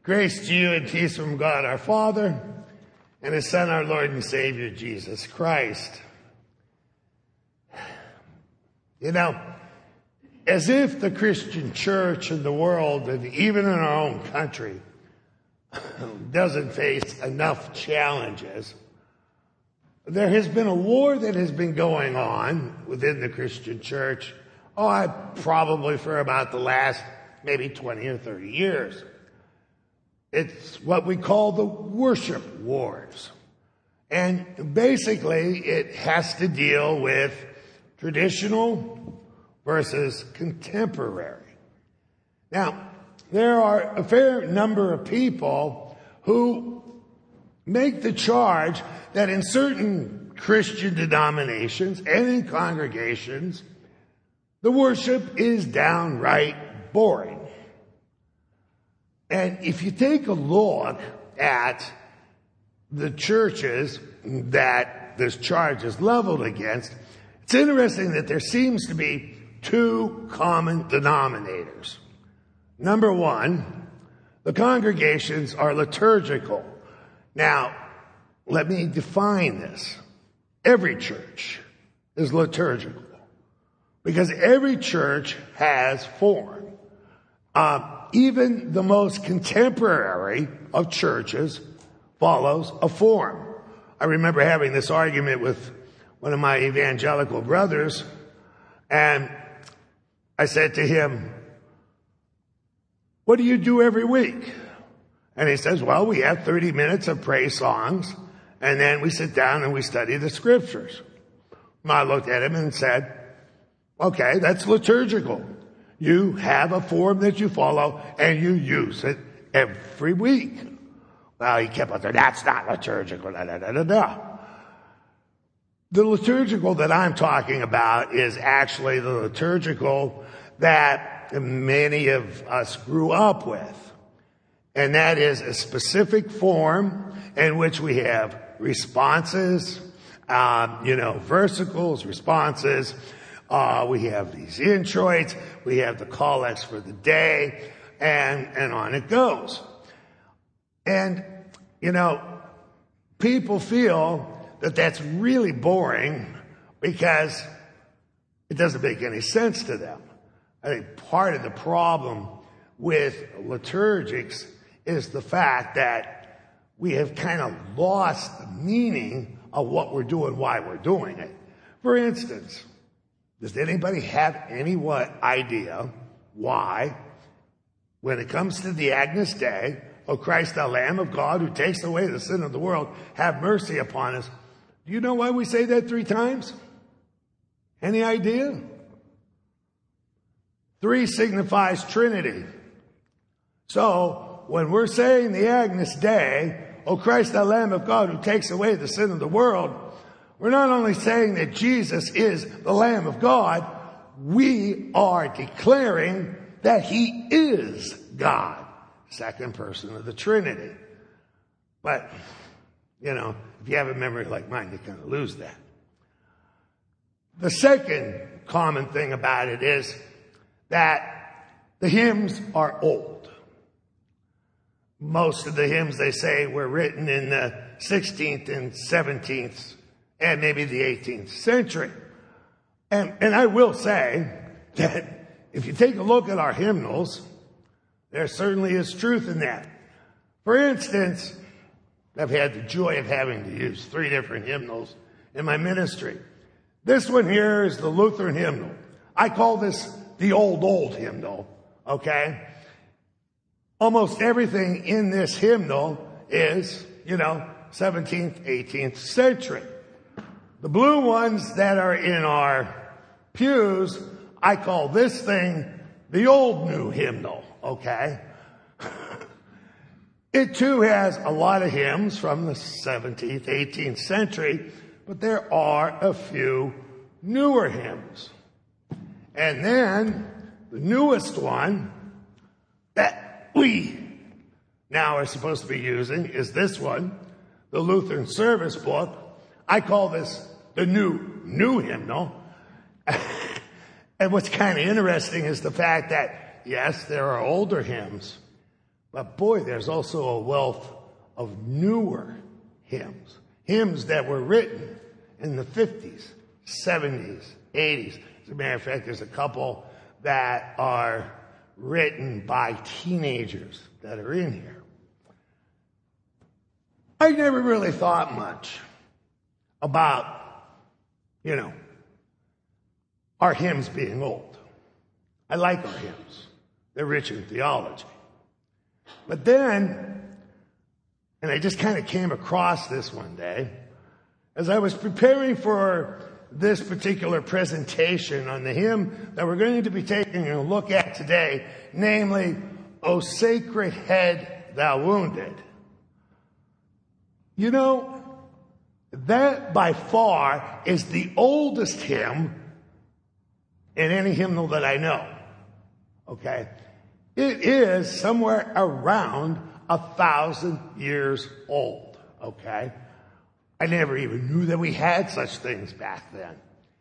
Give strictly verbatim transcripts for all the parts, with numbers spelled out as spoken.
Grace to you and peace from God our Father and His Son, our Lord and Savior, Jesus Christ. You know, as if the Christian church in the world, and even in our own country, doesn't face enough challenges, there has been a war that has been going on within the Christian church, oh, I, probably for about the last maybe twenty or thirty years. It's what we call the worship wars. And basically, it has to deal with traditional versus contemporary. Now, there are a fair number of people who make the charge that in certain Christian denominations and in congregations, the worship is downright boring. And if you take a look at the churches that this charge is leveled against, it's interesting that there seems to be two common denominators. Number one, the congregations are liturgical. Now, let me define this. Every church is liturgical because every church has form. Uh, even the most contemporary of churches follows a form. I remember having this argument with one of my evangelical brothers, and I said to him, "What do you do every week?" And he says, "Well, we have thirty minutes of praise songs, and then we sit down and we study the scriptures." And I looked at him and said, "Okay, that's liturgical. You have a form that you follow, and you use it every week." Well, he kept on saying, "That's not liturgical." Da, da, da, da, da. The liturgical that I'm talking about is actually the liturgical that many of us grew up with. And that is a specific form in which we have responses, um, you know, versicles, responses. Uh, we have these introits, we have the collects for the day, and, and on it goes. And, you know, people feel that that's really boring because it doesn't make any sense to them. I think part of the problem with liturgics is the fact that we have kind of lost the meaning of what we're doing, why we're doing it. For instance, does anybody have any what idea why, when it comes to the Agnus Dei, "O Christ, the Lamb of God, who takes away the sin of the world, have mercy upon us"? Do you know why we say that three times? Any idea? Three signifies Trinity. So, when we're saying the Agnus Dei, "O Christ, the Lamb of God, who takes away the sin of the world," we're not only saying that Jesus is the Lamb of God, we are declaring that He is God, second person of the Trinity. But, you know, if you have a memory like mine, you kind of lose that. The second common thing about it is that the hymns are old. Most of the hymns, they say, were written in the sixteenth and seventeenth and maybe the eighteenth century. And, and I will say that if you take a look at our hymnals, there certainly is truth in that. For instance, I've had the joy of having to use three different hymnals in my ministry. This one here is the Lutheran hymnal. I call this the old, old hymnal, okay? Almost everything in this hymnal is, you know, seventeenth, eighteenth century. The blue ones that are in our pews, I call this thing the old new hymnal, okay? It too has a lot of hymns from the seventeenth, eighteenth century, but there are a few newer hymns. And then the newest one that we now are supposed to be using is this one, the Lutheran Service Book. I call this the new, new hymnal. And what's kind of interesting is the fact that, yes, there are older hymns, But boy, there's also a wealth of newer hymns. Hymns that were written in the fifties, seventies, eighties. As a matter of fact, there's a couple that are written by teenagers that are in here. I never really thought much about, you know, our hymns being old. I like our hymns. They're rich in theology. But then, and I just kind of came across this one day, as I was preparing for this particular presentation on the hymn that we're going to be taking a look at today, namely, O Sacred Head Thou Wounded. You know, that by far is the oldest hymn in any hymnal that I know. Okay? It is somewhere around a thousand years old. Okay? I never even knew that we had such things back then.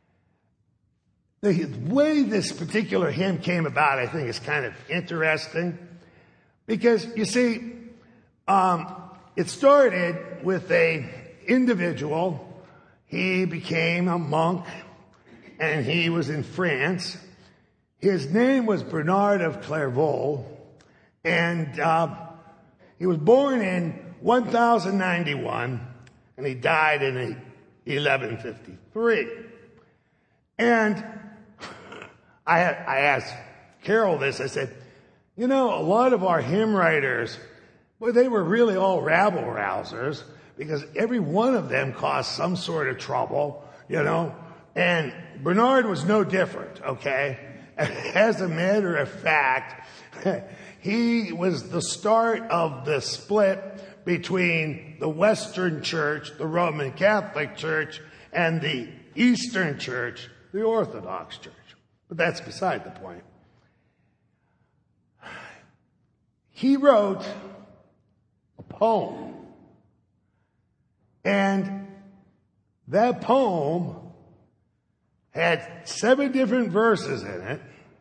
The way this particular hymn came about, I think, is kind of interesting. Because, you see, um, it started with a individual. He became a monk, and he was in France. His name was Bernard of Clairvaux, and uh, he was born in one thousand ninety-one, and he died in eleven fifty-three. And I, I asked Carol this. I said, you know, a lot of our hymn writers, well, they were really all rabble-rousers, because every one of them caused some sort of trouble, you know. And Bernard was no different, okay? As a matter of fact, he was the start of the split between the Western Church, the Roman Catholic Church, and the Eastern Church, the Orthodox Church. But that's beside the point. He wrote a poem. And that poem had seven different verses in it,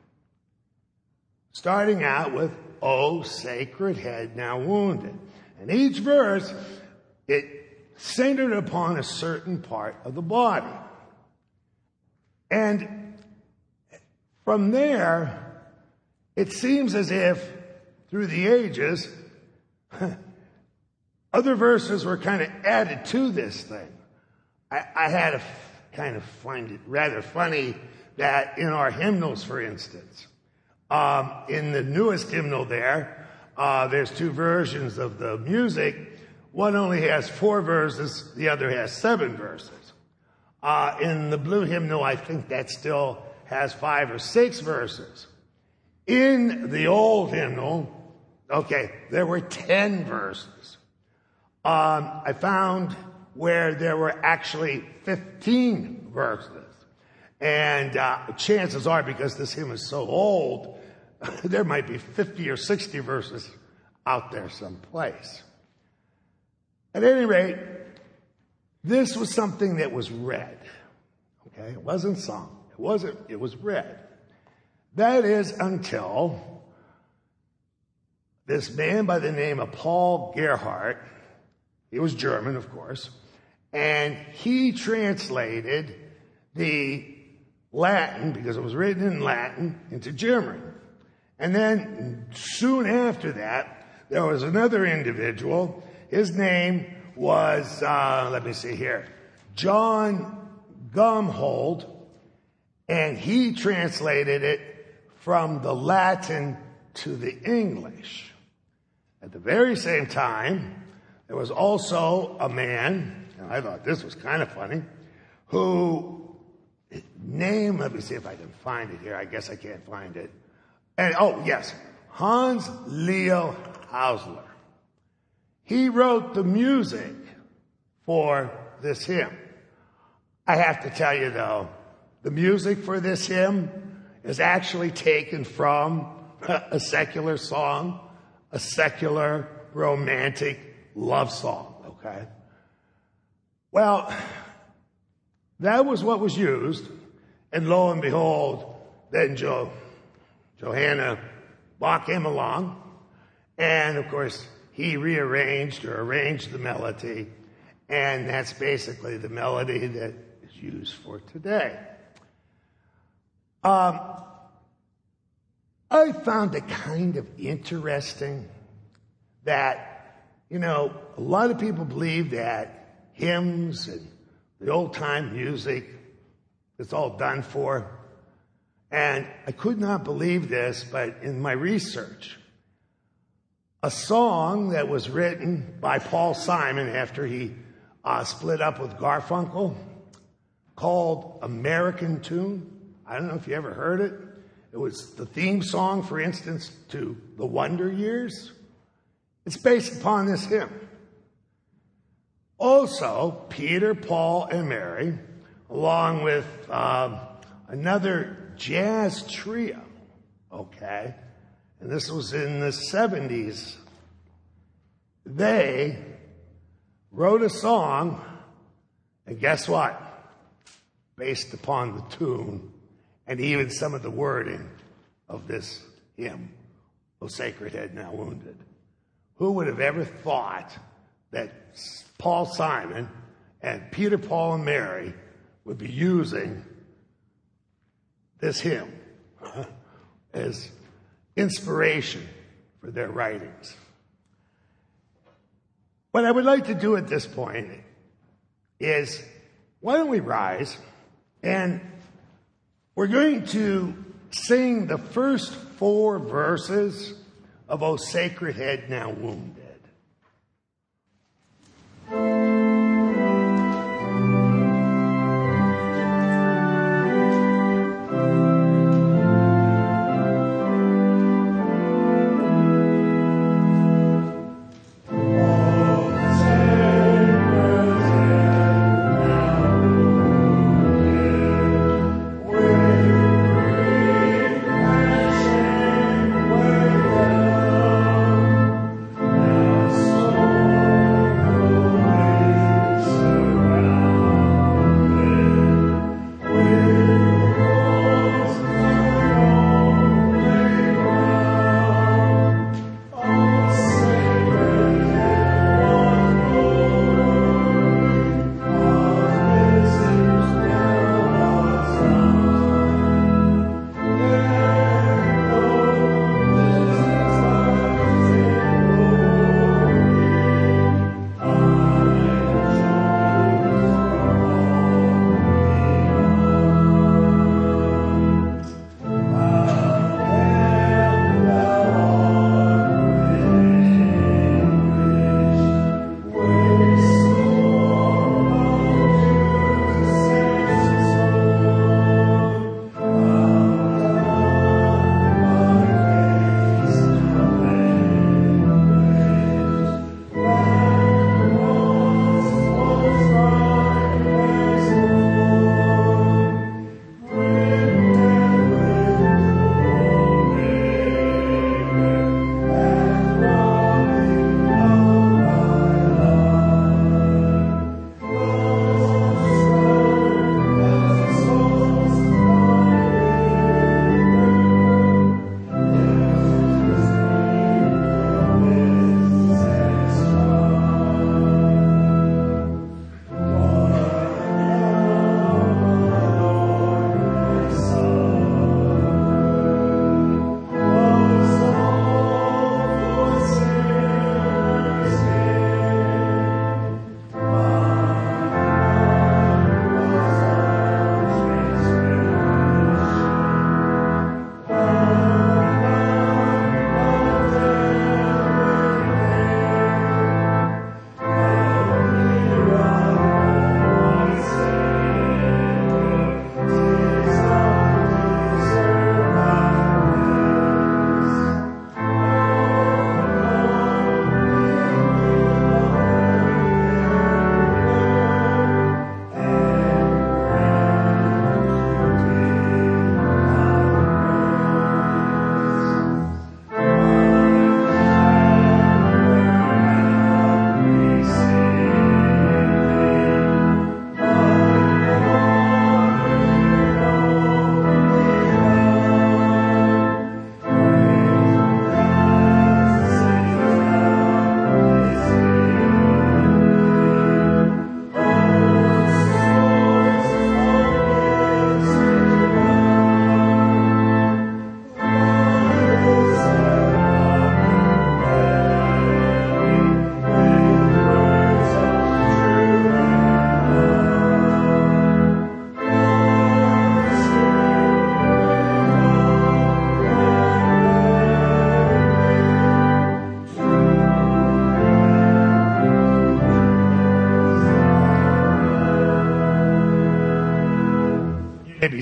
starting out with, O Sacred Head Now Wounded. And each verse, it centered upon a certain part of the body. And from there, it seems as if, through the ages, other verses were kind of added to this thing. I, I had to f- kind of find it rather funny that in our hymnals, for instance, um, in the newest hymnal there, uh, there's two versions of the music. One only has four verses, the other has seven verses. Uh, in the blue hymnal, I think that still has five or six verses. In the old hymnal, okay, there were ten verses. Um, I found where there were actually fifteen verses. And uh, chances are, because this hymn is so old, there might be fifty or sixty verses out there someplace. At any rate, this was something that was read. Okay, it wasn't sung. It wasn't, it was read. That is until this man by the name of Paul Gerhardt, he was German, of course, and he translated the Latin, because it was written in Latin, into German. And then soon after that, there was another individual. His name was, uh, let me see here, John Gumhold, and he translated it from the Latin to the English. At the very same time, there was also a man, and I thought this was kind of funny, who name, let me see if I can find it here. I guess I can't find it. And oh, yes, Hans Leo Hausler. He wrote the music for this hymn. I have to tell you, though, the music for this hymn is actually taken from a secular song, a secular romantic love song, okay? Well, that was what was used, and lo and behold, then jo- Johanna Bach came along, And of course, he rearranged or arranged the melody, and that's basically the melody that is used for today. Um, I found it kind of interesting that, you know, a lot of people believe that hymns and the old-time music, it's all done for. And I could not believe this, but in my research, a song that was written by Paul Simon after he uh, split up with Garfunkel called American Tune. I don't know if you ever heard it. It was the theme song, for instance, to The Wonder Years. It's based upon this hymn. Also, Peter, Paul, and Mary, along with um, another jazz trio, okay, and this was in the seventies, they wrote a song, and guess what? Based upon the tune and even some of the wording of this hymn, O Sacred Head Now Wounded. Who would have ever thought that Paul Simon and Peter, Paul, and Mary would be using this hymn as inspiration for their writings? What I would like to do at this point is, why don't we rise, and we're going to sing the first four verses of O Sacred Head Now Wounded. Now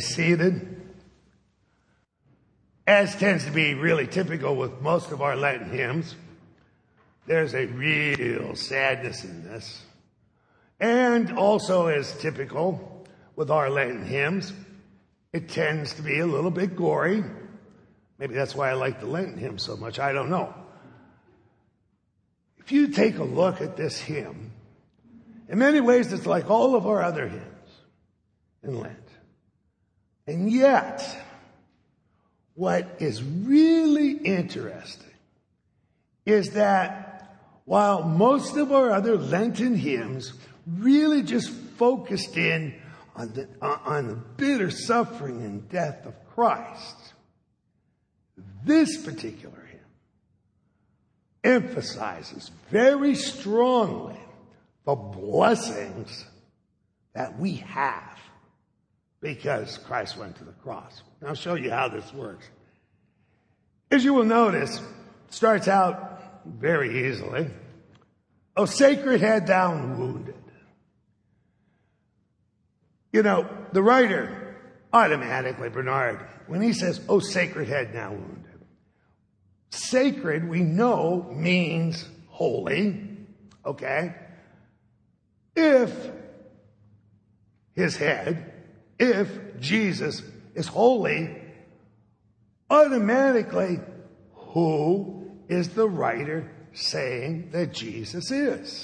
seated. As tends to be really typical with most of our Lenten hymns, there's a real sadness in this. And also, as typical with our Lenten hymns, it tends to be a little bit gory. Maybe that's why I like the Lenten hymn so much. I don't know. If you take a look at this hymn, in many ways it's like all of our other hymns in Lent. And yet, what is really interesting is that while most of our other Lenten hymns really just focused in on the, on the bitter suffering and death of Christ, this particular hymn emphasizes very strongly the blessings that we have because Christ went to the cross. And I'll show you how this works. As you will notice, it starts out very easily. O sacred head thou wounded. You know, the writer automatically, Bernard, when he says, O sacred head now wounded, sacred, we know, means holy, okay? If his head, if Jesus is holy, automatically, who is the writer saying that Jesus is?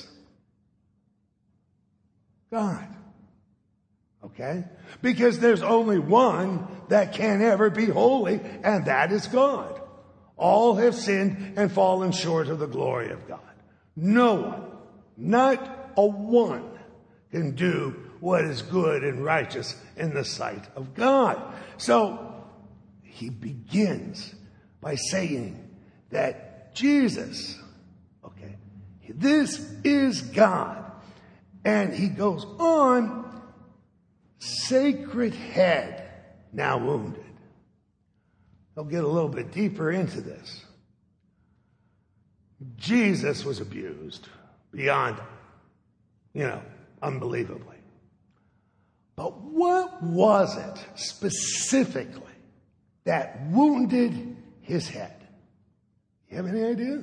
God. Okay? Because there's only one that can ever be holy, and that is God. All have sinned and fallen short of the glory of God. No one, not a one, can do what is good and righteous in the sight of God. So he begins by saying that Jesus, okay, this is God. And he goes on, sacred head now wounded. I'll get a little bit deeper into this. Jesus was abused beyond, you know, unbelievably. But what was it specifically that wounded his head? You have any idea?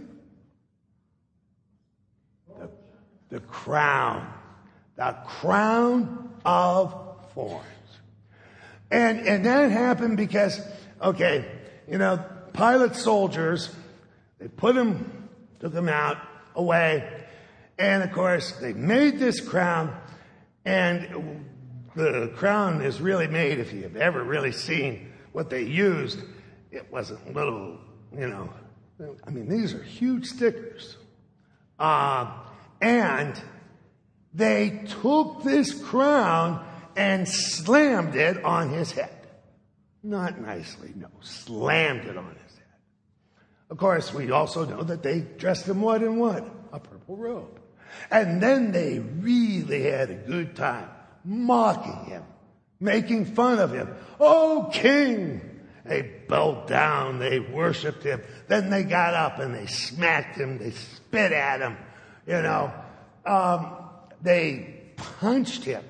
The, the crown. The crown of thorns. And, and that happened because, okay, you know, Pilate's soldiers, they put him, took him out, away. And of course, they made this crown. And the crown is really made, if you've ever really seen what they used, it wasn't little, you know, I mean, these are huge stickers. Uh, and they took this crown and slammed it on his head. Not nicely, no, slammed it on his head. Of course, we also know that they dressed him what in what? A purple robe. And then they really had a good time mocking him, making fun of him. Oh, king! They bowed down, they worshiped him. Then they got up and they smacked him, they spit at him, you know. Um, they punched him.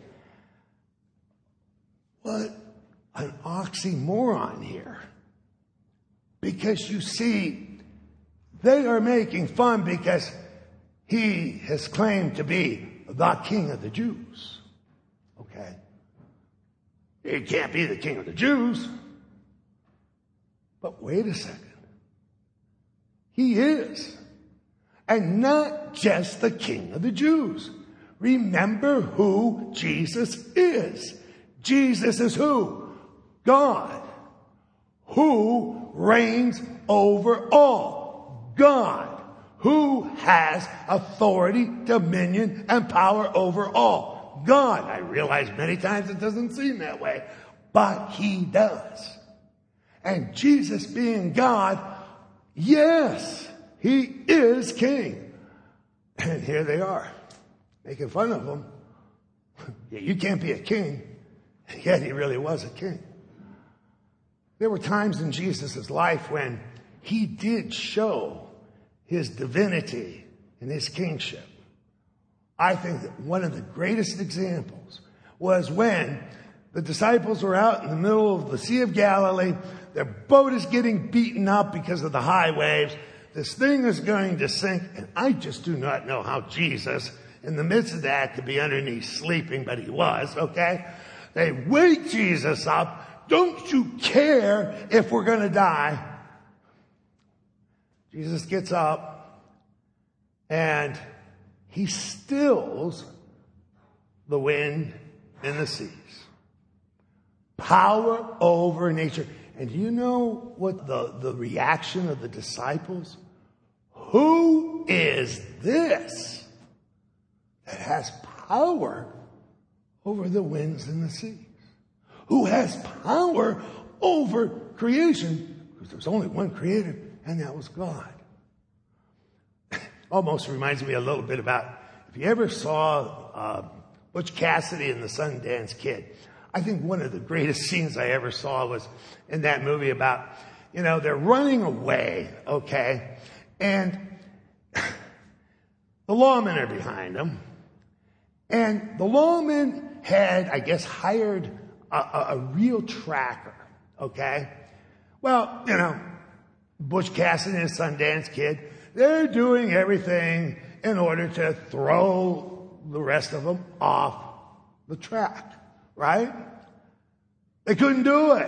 What an oxymoron here. Because you see, they are making fun because he has claimed to be the king of the Jews. Okay. He can't be the king of the Jews. But wait a second. He is. And not just the king of the Jews. Remember who Jesus is. Jesus is who? God. Who reigns over all. God. Who has authority, dominion, and power over all. God. I realize many times it doesn't seem that way, but he does. And Jesus being God, yes, he is king. And here they are, making fun of him. You can't be a king. And yet he really was a king. There were times in Jesus' life when he did show his divinity and his kingship. I think that one of the greatest examples was when The disciples were out in the middle of the Sea of Galilee. Their boat is getting beaten up because of the high waves. This thing is going to sink. And I just do not know how Jesus, in the midst of that, could be underneath sleeping, but he was, okay? They wake Jesus up. Don't you care if we're going to die? Jesus gets up and he stills the wind and the seas. Power over nature. And do you know what the, the reaction of the disciples? Who is this that has power over the winds and the seas? Who has power over creation? Because there's only one creator, and that was God. Almost reminds me a little bit about, if you ever saw uh, Butch Cassidy and the Sundance Kid. I think one of the greatest scenes I ever saw was in that movie about, you know, they're running away, okay? And the lawmen are behind them. And the lawmen had, I guess, hired a, a, a real tracker, okay? Well, you know, Butch Cassidy and Sundance Kid, they're doing everything in order to throw the rest of them off the track, right? They couldn't do it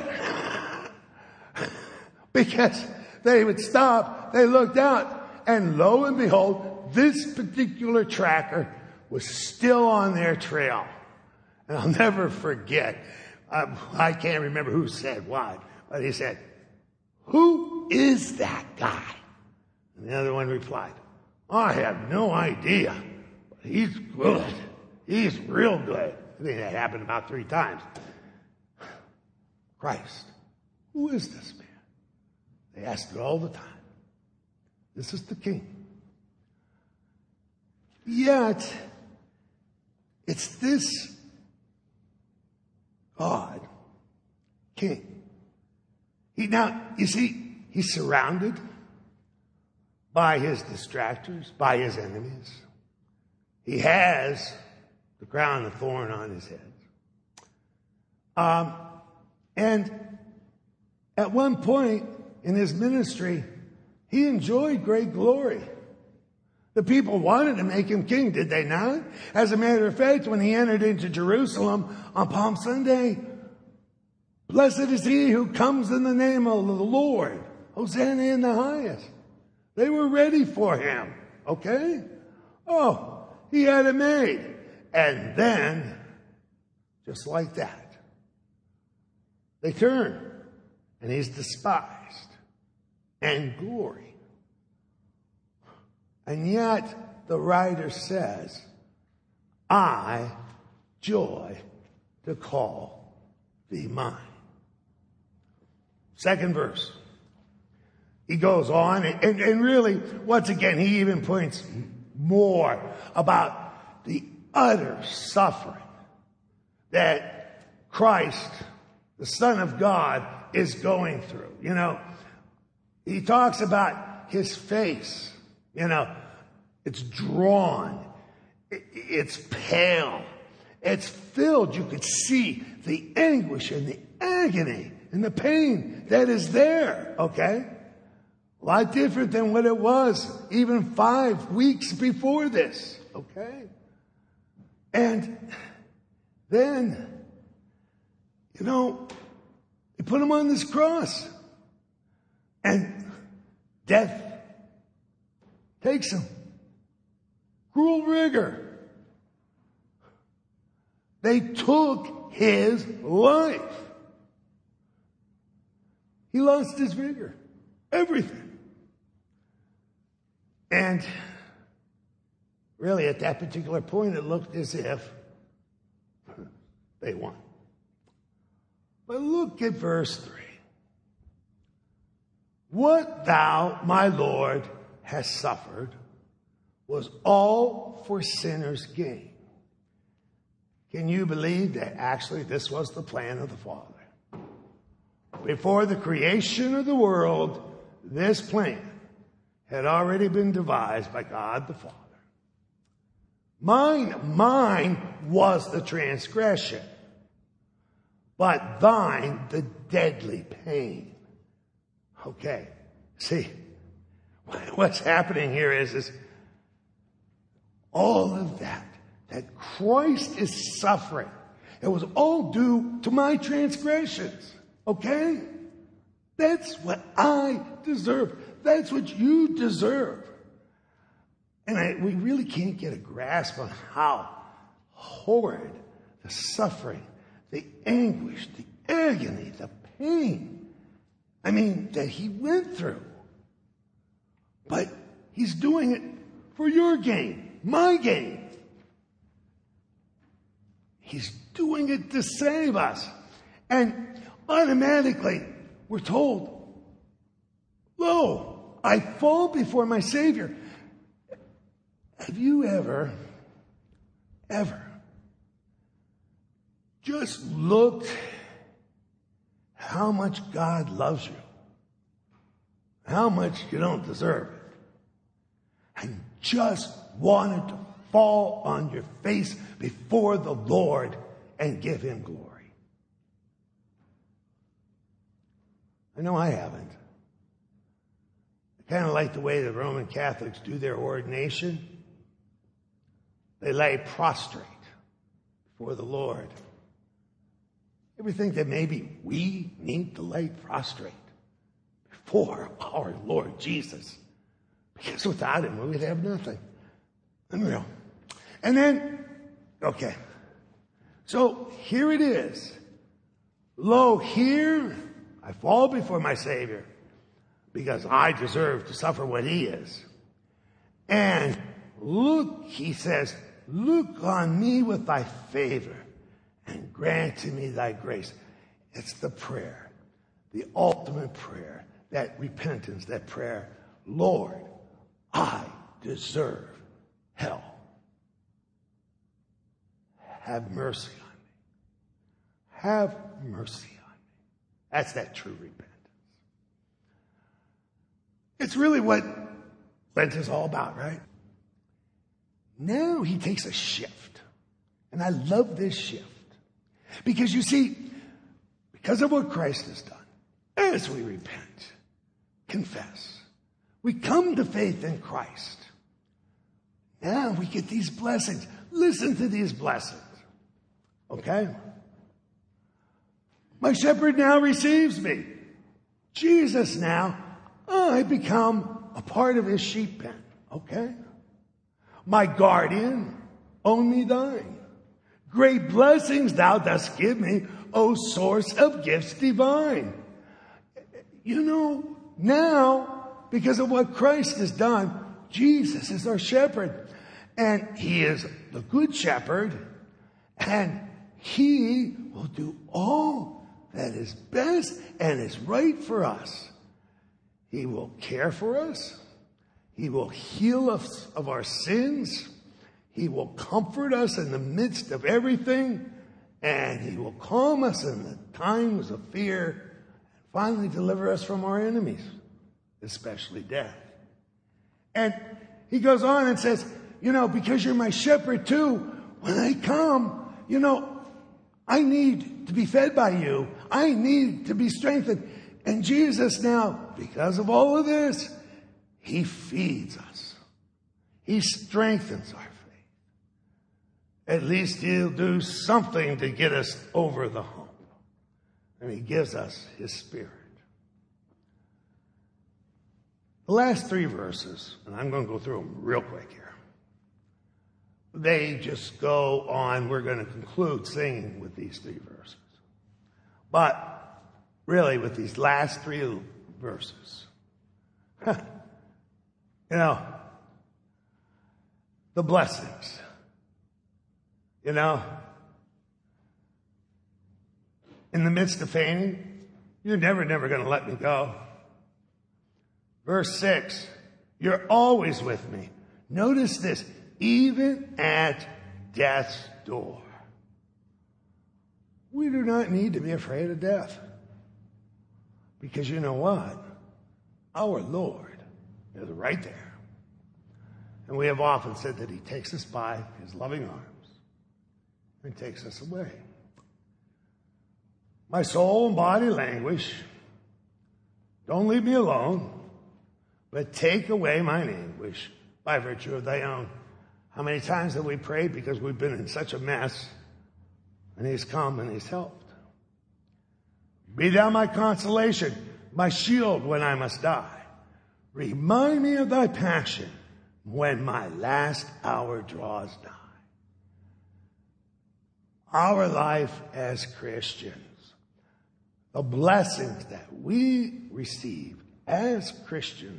because they would stop, they looked out, and lo and behold, this particular tracker was still on their trail. And I'll never forget, uh, I can't remember who said what, but he said, "Who is that guy?" And the other one replied, "I have no idea, but he's good. He's real good." I think that happened about three times. Christ, who is this man? They asked it all the time. This is the King. Yet, it's this God, King. He now, you see, he's surrounded by his distractors, by his enemies. He has the crown of thorn on his head. Um, and at one point in his ministry, he enjoyed great glory. The people wanted to make him king, did they not? As a matter of fact, when he entered into Jerusalem on Palm Sunday, "Blessed is he who comes in the name of the Lord. Hosanna in the highest." They were ready for him, okay? Oh, he had it made. And then, just like that, they turn, and he's despised and glory. And yet, the writer says, "I joy to call thee mine." Second verse. He goes on, and, and really, once again, he even points more about the utter suffering that Christ, the Son of God, is going through. You know, he talks about his face. You know, it's drawn. It's pale. It's filled. You could see the anguish and the agony and the pain that is there, okay? A lot different than what it was even five weeks before this, okay? And then, you know, they put him on this cross. And death takes him. Cruel rigor. They took his life. He lost his vigor. Everything. And really, at that particular point, it looked as if they won. But look at verse three. "What thou, my Lord, hast suffered was all for sinners' gain." Can you believe that actually this was the plan of the Father? Before the creation of the world, this plan had already been devised by God the Father. Mine, mine was the transgression. but thine the deadly pain. Okay, see, what's happening here is, is all of that, that Christ is suffering. It was all due to my transgressions. Okay? That's what I deserve. That's what you deserve. And I, we really can't get a grasp on how horrid the suffering, the anguish, the agony, the pain, I mean, that he went through. But he's doing it for your gain, my gain. He's doing it to save us. And automatically, we're told, lo, I fall before my Savior. Have you ever, ever just looked how much God loves you, how much you don't deserve it, and just wanted to fall on your face before the Lord and give him glory? I know I haven't. I kind of like the way the Roman Catholics do their ordination. They lay prostrate before the Lord. Ever think that maybe we need to lay prostrate before our Lord Jesus? Because without him, we'd have nothing. Unreal. And then, okay. So here it is. Lo, here I fall before my Savior because I deserve to suffer what he is. And look, he says, look on me with thy favor and grant to me thy grace. It's the prayer, the ultimate prayer, that repentance, that prayer. Lord, I deserve hell. Have mercy on me. Have mercy on me. That's that true repentance. It's really what Lent is all about, right? Now he takes a shift. And I love this shift. Because you see, because of what Christ has done, as we repent, confess, we come to faith in Christ. Now we get these blessings. Listen to these blessings. Okay? My shepherd now receives me. Jesus now, I become a part of his sheep pen. Okay? My guardian, own me thine. Great blessings thou dost give me, O source of gifts divine. You know, now, because of what Christ has done, Jesus is our shepherd. And he is the good shepherd. And he will do all that is best and is right for us. He will care for us. He will heal us of our sins. He will comfort us in the midst of everything. And he will calm us in the times of fear. And finally deliver us from our enemies, especially death. And he goes on and says, you know, because you're my shepherd too, when I come, you know, I need to be fed by you. I need to be strengthened. And Jesus now, because of all of this, he feeds us. He strengthens our faith. At least he'll do something to get us over the hump. And he gives us his Spirit. The last three verses, and I'm going to go through them real quick here. They just go on. We're going to conclude singing with these three verses. But really, with these last three verses, you know, the blessings, you know, in the midst of fainting, you're never, never going to let me go. Verse six, you're always with me. Notice this, even at death's door. We do not need to be afraid of death. Because you know what? Our Lord is right there. And we have often said that he takes us by his loving arms and takes us away. My soul and body languish. Don't leave me alone, but take away mine anguish by virtue of thy own. How many times have we prayed because we've been in such a mess, and he's come and he's helped? Be thou my consolation, my shield when I must die. Remind me of thy passion when my last hour draws nigh. Our life as Christians, the blessings that we receive as Christians,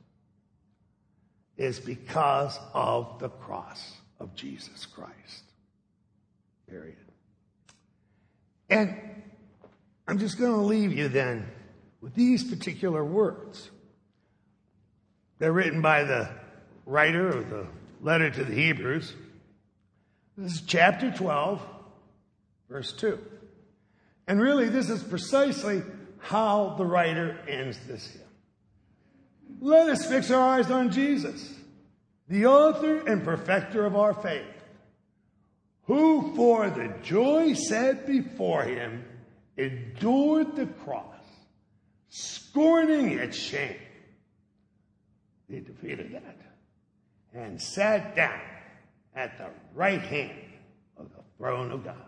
is because of the cross of Jesus Christ. Period. And I'm just going to leave you then with these particular words. They're written by the writer of the letter to the Hebrews. This is chapter twelve, verse two. And really, this is precisely how the writer ends this hymn. Let us fix our eyes on Jesus, the author and perfecter of our faith, who for the joy set before him endured the cross, scorning its shame. He defeated that and sat down at the right hand of the throne of God.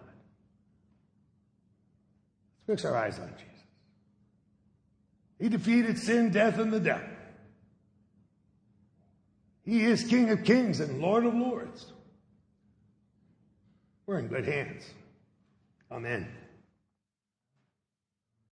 Let's fix our eyes on Jesus. He defeated sin, death, and the devil. He is King of kings and Lord of lords. We're in good hands. Amen.